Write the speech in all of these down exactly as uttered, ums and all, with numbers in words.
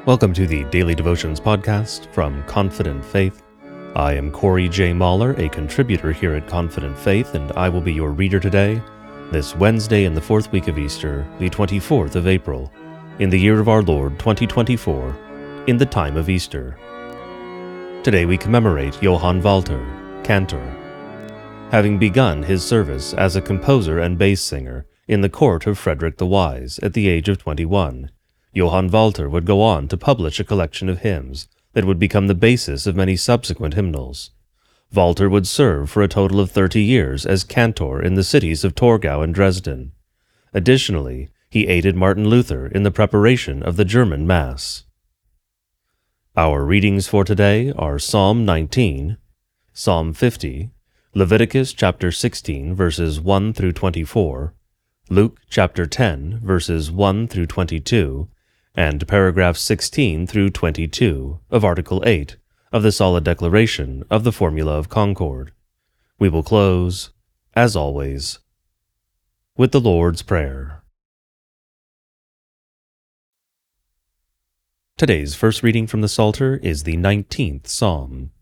Welcome to the Daily Devotions podcast from Confident Faith. I am Corey J. Mahler, a contributor here at Confident Faith, and I will be your reader today, this Wednesday in the fourth week of Easter, the twenty-fourth of April, in the year of our Lord twenty twenty-four, in the time of Easter. Today we commemorate Johann Walter, cantor. Having begun his service as a composer and bass singer in the court of Frederick the Wise at the age of twenty-one, Johann Walter would go on to publish a collection of hymns that would become the basis of many subsequent hymnals. Walter would serve for a total of thirty years as cantor in the cities of Torgau and Dresden. Additionally, he aided Martin Luther in the preparation of the German Mass. Our readings for today are Psalm nineteen, Psalm fifty, Leviticus chapter sixteen verses one through twenty-four, Luke chapter ten verses one through twenty-two, and paragraphs sixteen through twenty-two of Article eight of the Solid Declaration of the Formula of Concord. We will close, as always, with the Lord's Prayer. Today's first reading from the Psalter is the nineteenth Psalm.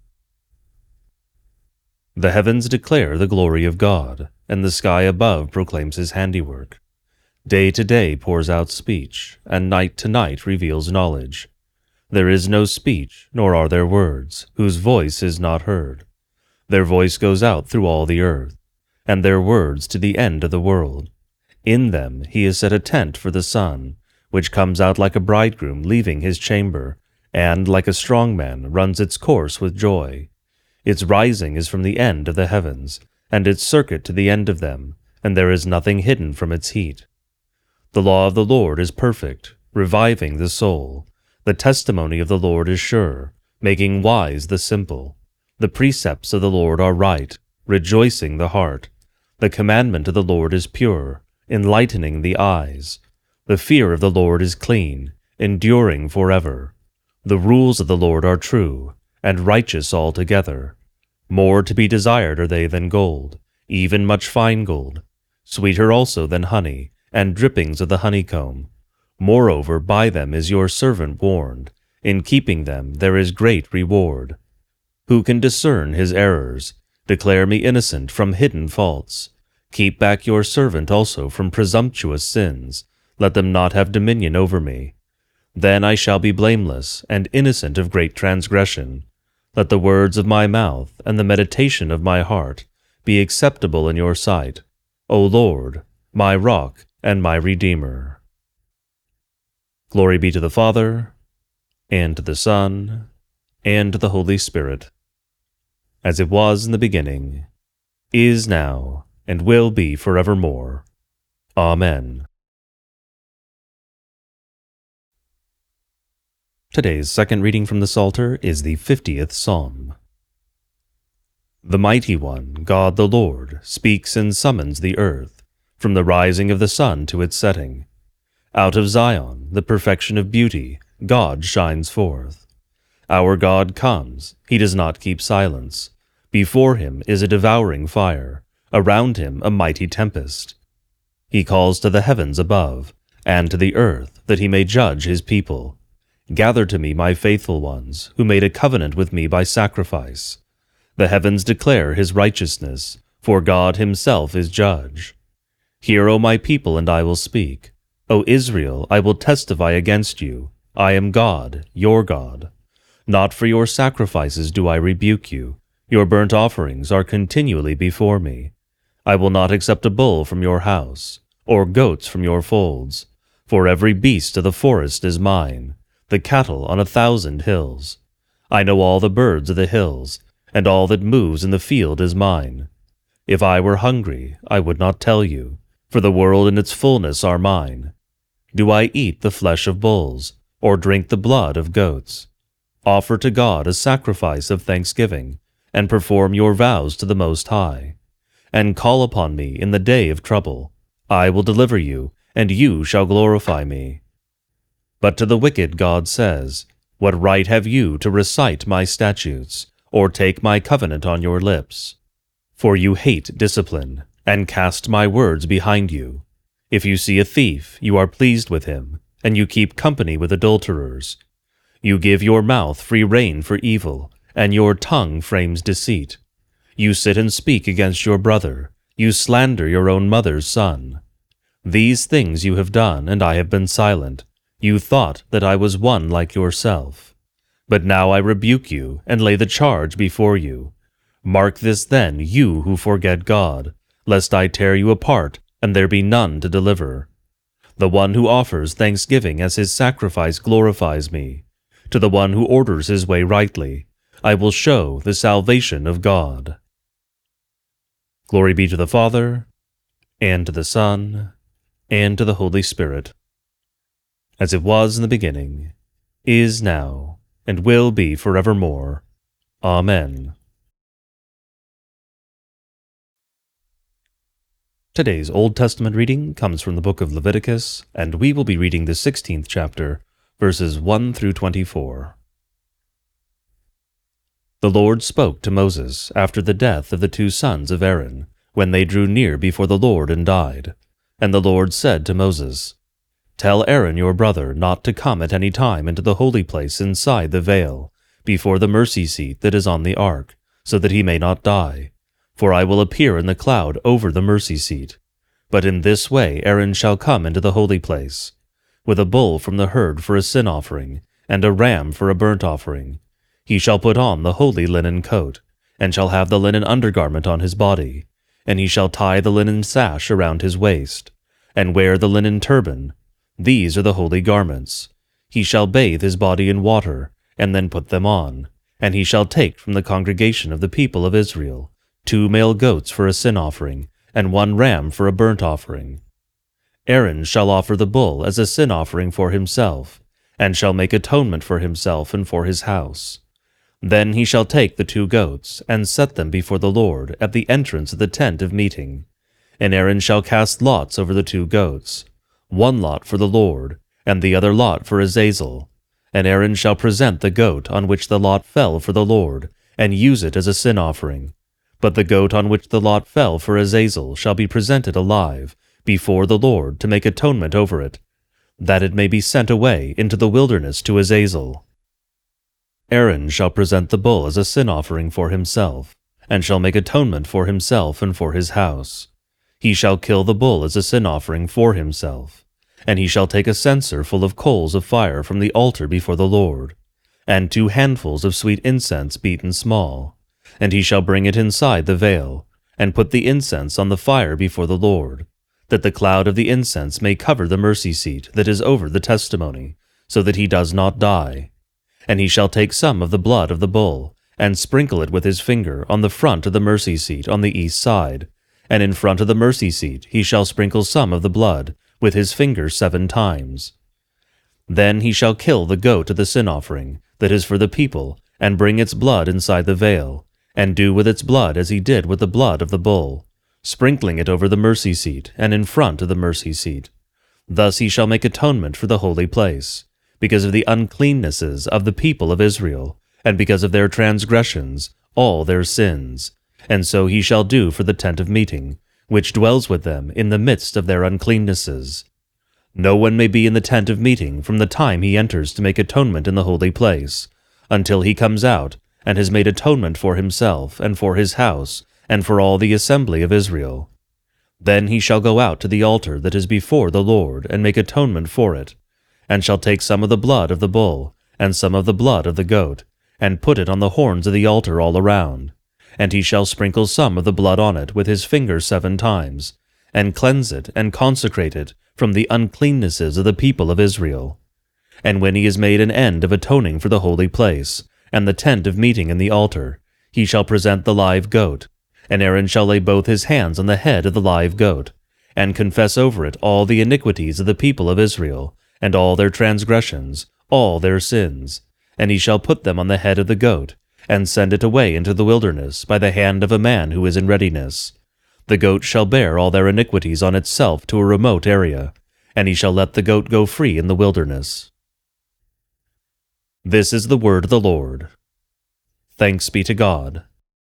The heavens declare the glory of God, and the sky above proclaims his handiwork. Day to day pours out speech, and night to night reveals knowledge. There is no speech, nor are there words, whose voice is not heard. Their voice goes out through all the earth, and their words to the end of the world. In them he has set a tent for the sun, which comes out like a bridegroom leaving his chamber, and, like a strong man, runs its course with joy. Its rising is from the end of the heavens, and its circuit to the end of them, and there is nothing hidden from its heat. The law of the Lord is perfect, reviving the soul. The testimony of the Lord is sure, making wise the simple. The precepts of the Lord are right, rejoicing the heart. The commandment of the Lord is pure, enlightening the eyes. The fear of the Lord is clean, enduring forever. The rules of the Lord are true, and righteous altogether. More to be desired are they than gold, even much fine gold, sweeter also than honey, and drippings of the honeycomb. Moreover, by them is your servant warned. In keeping them there is great reward. Who can discern his errors? Declare me innocent from hidden faults. Keep back your servant also from presumptuous sins. Let them not have dominion over me. Then I shall be blameless and innocent of great transgression. Let the words of my mouth and the meditation of my heart be acceptable in your sight, O Lord, my rock and my Redeemer. Glory be to the Father, and to the Son, and to the Holy Spirit, as it was in the beginning, is now, and will be forevermore. Amen. Today's second reading from the Psalter is the fiftieth Psalm. The Mighty One, God the Lord, speaks and summons the earth, from the rising of the sun to its setting. Out of Zion, the perfection of beauty, God shines forth. Our God comes, he does not keep silence. Before him is a devouring fire, around him a mighty tempest. He calls to the heavens above, and to the earth, that he may judge his people. Gather to me my faithful ones, who made a covenant with me by sacrifice. The heavens declare his righteousness, for God himself is judge. Hear, O my people, and I will speak. O Israel, I will testify against you. I am God, your God. Not for your sacrifices do I rebuke you. Your burnt offerings are continually before me. I will not accept a bull from your house, or goats from your folds. For every beast of the forest is mine, the cattle on a thousand hills. I know all the birds of the hills, and all that moves in the field is mine. If I were hungry, I would not tell you, for the world and its fullness are mine. Do I eat the flesh of bulls, or drink the blood of goats? Offer to God a sacrifice of thanksgiving, and perform your vows to the Most High. And call upon me in the day of trouble. I will deliver you, and you shall glorify me. But to the wicked God says, What right have you to recite my statutes, or take my covenant on your lips? For you hate discipline, and cast my words behind you. If you see a thief, you are pleased with him, and you keep company with adulterers. You give your mouth free rein for evil, and your tongue frames deceit. You sit and speak against your brother. You slander your own mother's son. These things you have done, and I have been silent. You thought that I was one like yourself. But now I rebuke you, and lay the charge before you. Mark this then, you who forget God, lest I tear you apart, and there be none to deliver. The one who offers thanksgiving as his sacrifice glorifies me. To the one who orders his way rightly, I will show the salvation of God. Glory be to the Father, and to the Son, and to the Holy Spirit, as it was in the beginning, is now, and will be forevermore. Amen. Today's Old Testament reading comes from the book of Leviticus, and we will be reading the sixteenth chapter, verses one through twenty-four. The Lord spoke to Moses after the death of the two sons of Aaron, when they drew near before the Lord and died. And the Lord said to Moses, Tell Aaron your brother not to come at any time into the holy place inside the veil, before the mercy seat that is on the ark, so that he may not die. For I will appear in the cloud over the mercy seat. But in this way Aaron shall come into the holy place, with a bull from the herd for a sin offering, and a ram for a burnt offering. He shall put on the holy linen coat, and shall have the linen undergarment on his body, and he shall tie the linen sash around his waist, and wear the linen turban. These are the holy garments. He shall bathe his body in water, and then put them on. And he shall take from the congregation of the people of Israel two male goats for a sin offering, and one ram for a burnt offering. Aaron shall offer the bull as a sin offering for himself, and shall make atonement for himself and for his house. Then he shall take the two goats, and set them before the Lord at the entrance of the tent of meeting. And Aaron shall cast lots over the two goats, one lot for the Lord, and the other lot for Azazel. And Aaron shall present the goat on which the lot fell for the Lord, and use it as a sin offering. But the goat on which the lot fell for Azazel shall be presented alive before the Lord to make atonement over it, that it may be sent away into the wilderness to Azazel. Aaron shall present the bull as a sin offering for himself, and shall make atonement for himself and for his house. He shall kill the bull as a sin offering for himself, and he shall take a censer full of coals of fire from the altar before the Lord, and two handfuls of sweet incense beaten small, and he shall bring it inside the veil, and put the incense on the fire before the Lord, that the cloud of the incense may cover the mercy seat that is over the testimony, so that he does not die. And he shall take some of the blood of the bull, and sprinkle it with his finger on the front of the mercy seat on the east side, and in front of the mercy seat he shall sprinkle some of the blood with his finger seven times. Then he shall kill the goat of the sin offering that is for the people, and bring its blood inside the veil, and do with its blood as he did with the blood of the bull, sprinkling it over the mercy seat and in front of the mercy seat. Thus he shall make atonement for the holy place, because of the uncleannesses of the people of Israel, and because of their transgressions, all their sins. And so he shall do for the tent of meeting, which dwells with them in the midst of their uncleannesses. No one may be in the tent of meeting from the time he enters to make atonement in the holy place, until he comes out and has made atonement for himself and for his house and for all the assembly of Israel. Then he shall go out to the altar that is before the Lord and make atonement for it, and shall take some of the blood of the bull, and some of the blood of the goat, and put it on the horns of the altar all around. And he shall sprinkle some of the blood on it with his finger seven times, and cleanse it and consecrate it from the uncleannesses of the people of Israel. And when he has made an end of atoning for the holy place, and the tent of meeting and the altar, he shall present the live goat, and Aaron shall lay both his hands on the head of the live goat, and confess over it all the iniquities of the people of Israel, and all their transgressions, all their sins, and he shall put them on the head of the goat, and send it away into the wilderness by the hand of a man who is in readiness. The goat shall bear all their iniquities on itself to a remote area, and he shall let the goat go free in the wilderness. This is the word of the Lord. Thanks be to God.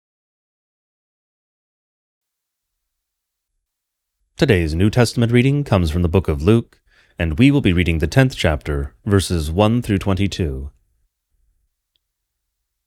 Today's New Testament reading comes from the book of Luke, and we will be reading the tenth chapter, verses one through twenty-two.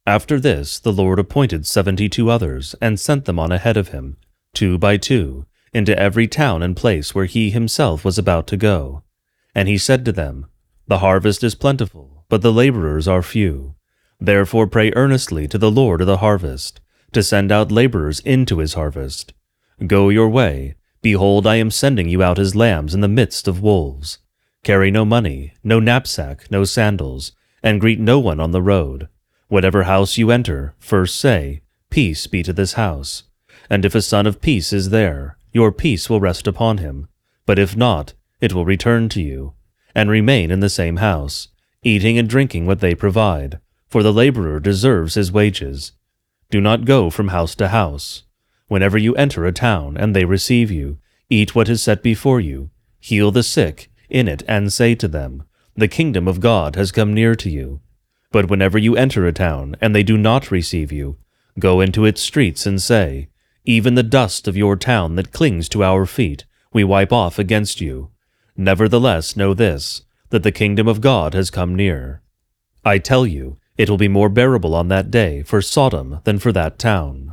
After this the Lord appointed seventy-two others, and sent them on ahead of him, two by two, into every town and place where he himself was about to go. And he said to them, The harvest is plentiful, but the laborers are few. Therefore pray earnestly to the Lord of the harvest, to send out laborers into his harvest. Go your way. Behold, I am sending you out as lambs in the midst of wolves. Carry no money, no knapsack, no sandals, and greet no one on the road. Whatever house you enter, first say, Peace be to this house. And if a son of peace is there, your peace will rest upon him. But if not, it will return to you. And remain in the same house, eating and drinking what they provide, for the laborer deserves his wages. Do not go from house to house. Whenever you enter a town, and they receive you, eat what is set before you, heal the sick in it, and say to them, The kingdom of God has come near to you. But whenever you enter a town, and they do not receive you, go into its streets and say, Even the dust of your town that clings to our feet, we wipe off against you. Nevertheless know this, that the kingdom of God has come near. I tell you, it will be more bearable on that day for Sodom than for that town.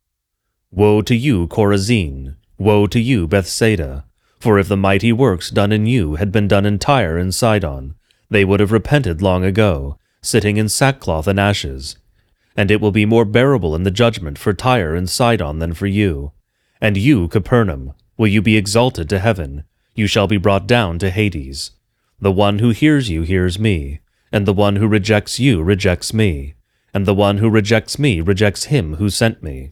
Woe to you, Chorazin! Woe to you, Bethsaida! For if the mighty works done in you had been done in Tyre and Sidon, they would have repented long ago, sitting in sackcloth and ashes. And it will be more bearable in the judgment for Tyre and Sidon than for you. And you, Capernaum, will you be exalted to heaven? You shall be brought down to Hades. The one who hears you hears me, and the one who rejects you rejects me, and the one who rejects me rejects him who sent me.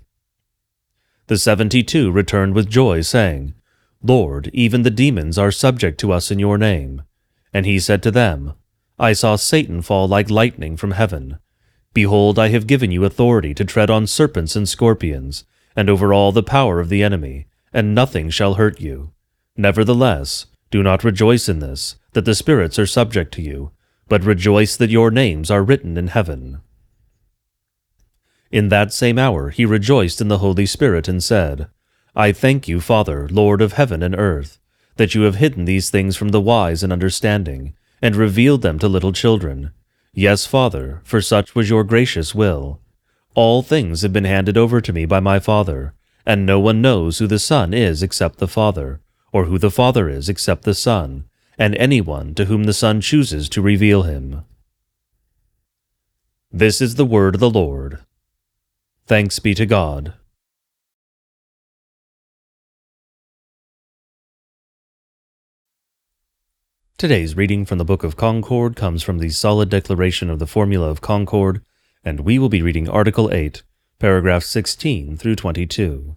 The seventy-two returned with joy, saying, Lord, even the demons are subject to us in your name. And he said to them, I saw Satan fall like lightning from heaven. Behold, I have given you authority to tread on serpents and scorpions, and over all the power of the enemy, and nothing shall hurt you. Nevertheless, do not rejoice in this, that the spirits are subject to you, but rejoice that your names are written in heaven. In that same hour he rejoiced in the Holy Spirit and said, I thank you, Father, Lord of heaven and earth, that you have hidden these things from the wise and understanding, and revealed them to little children. Yes, Father, for such was your gracious will. All things have been handed over to me by my Father, and no one knows who the Son is except the Father, or who the Father is except the Son, and anyone to whom the Son chooses to reveal him. This is the word of the Lord. Thanks be to God. Today's reading from the Book of Concord comes from the Solid Declaration of the Formula of Concord, and we will be reading Article eight, paragraphs sixteen through twenty-two.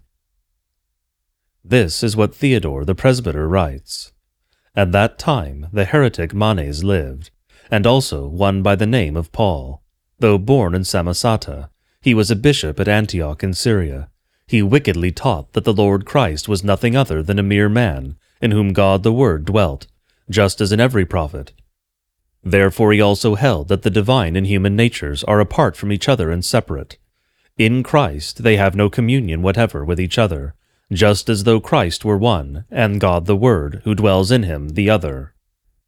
This is what Theodore the Presbyter writes. At that time the heretic Manes lived, and also one by the name of Paul. Though born in Samosata, he was a bishop at Antioch in Syria. He wickedly taught that the Lord Christ was nothing other than a mere man, in whom God the Word dwelt, just as in every prophet. Therefore he also held that the divine and human natures are apart from each other and separate. In Christ they have no communion whatever with each other, just as though Christ were one, and God the Word, who dwells in him, the other.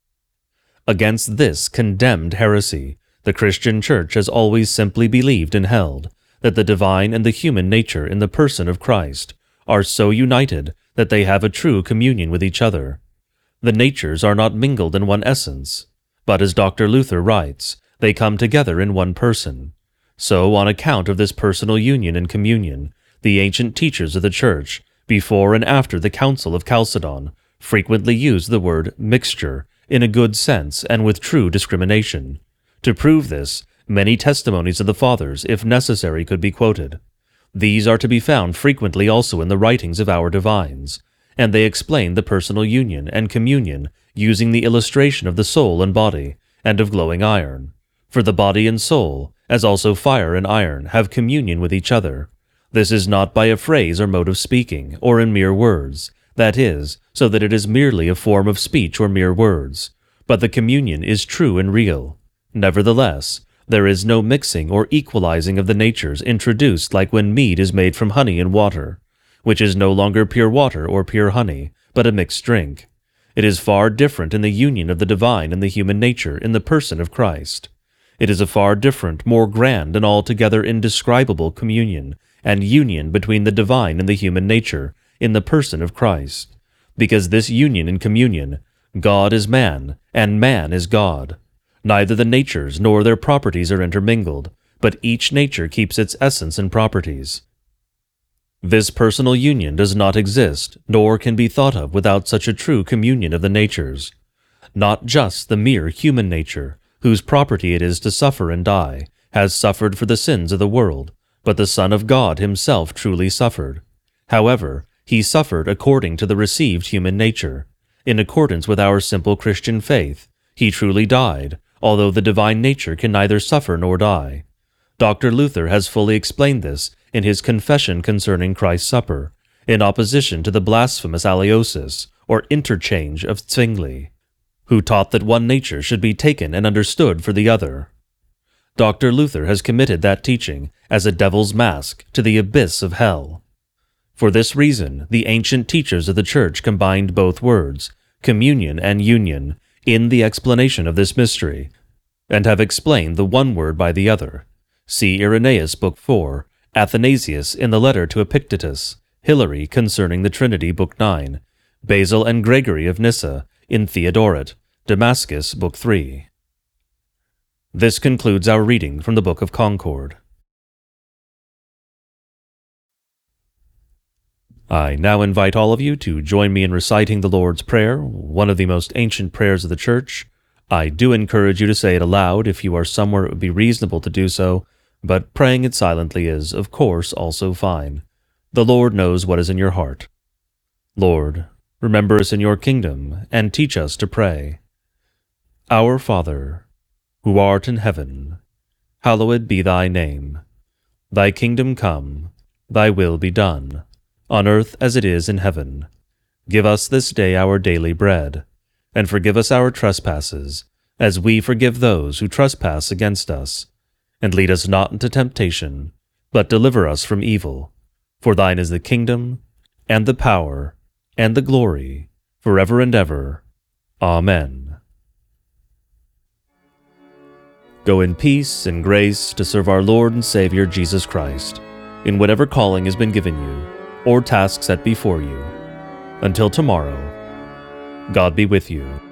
Against this condemned heresy, the Christian Church has always simply believed and held that the divine and the human nature in the person of Christ are so united that they have a true communion with each other. The natures are not mingled in one essence, but as Doctor Luther writes, they come together in one person. So, on account of this personal union and communion, the ancient teachers of the Church, before and after the Council of Chalcedon, frequently used the word mixture in a good sense and with true discrimination. To prove this, many testimonies of the Fathers, if necessary, could be quoted. These are to be found frequently also in the writings of our divines, and they explain the personal union and communion using the illustration of the soul and body, and of glowing iron. For the body and soul, as also fire and iron, have communion with each other. This is not by a phrase or mode of speaking, or in mere words, that is, so that it is merely a form of speech or mere words, but the communion is true and real. Nevertheless, there is no mixing or equalizing of the natures introduced like when mead is made from honey and water, which is no longer pure water or pure honey, but a mixed drink. It is far different in the union of the divine and the human nature in the person of Christ. It is a far different, more grand, and altogether indescribable communion and union between the divine and the human nature in the person of Christ. Because this union and communion, God is man, and man is God. Neither the natures nor their properties are intermingled, but each nature keeps its essence and properties. This personal union does not exist, nor can be thought of without such a true communion of the natures. Not just the mere human nature, whose property it is to suffer and die, has suffered for the sins of the world, but the Son of God himself truly suffered. However, he suffered according to the received human nature. In accordance with our simple Christian faith, he truly died, although the divine nature can neither suffer nor die. Doctor Luther has fully explained this in his Confession concerning Christ's Supper, in opposition to the blasphemous Aloysius, or interchange of Zwingli, who taught that one nature should be taken and understood for the other. Doctor Luther has committed that teaching as a devil's mask to the abyss of hell. For this reason, the ancient teachers of the Church combined both words, communion and union, in the explanation of this mystery, and have explained the one word by the other. See Irenaeus, Book four, Athanasius in the letter to Epictetus, Hilary concerning the Trinity, Book nine, Basil and Gregory of Nyssa in Theodoret, Damascus, Book three. This concludes our reading from the Book of Concord. I now invite all of you to join me in reciting the Lord's Prayer, one of the most ancient prayers of the Church. I do encourage you to say it aloud if you are somewhere it would be reasonable to do so, but praying it silently is, of course, also fine. The Lord knows what is in your heart. Lord, remember us in your kingdom, and teach us to pray. Our Father, who art in heaven, hallowed be thy name. Thy kingdom come, thy will be done, on earth as it is in heaven. Give us this day our daily bread, and forgive us our trespasses, as we forgive those who trespass against us. And lead us not into temptation, but deliver us from evil. For thine is the kingdom, and the power, and the glory, forever and ever. Amen. Go in peace and grace to serve our Lord and Savior Jesus Christ, in whatever calling has been given you, or task set before you. Until tomorrow, God be with you.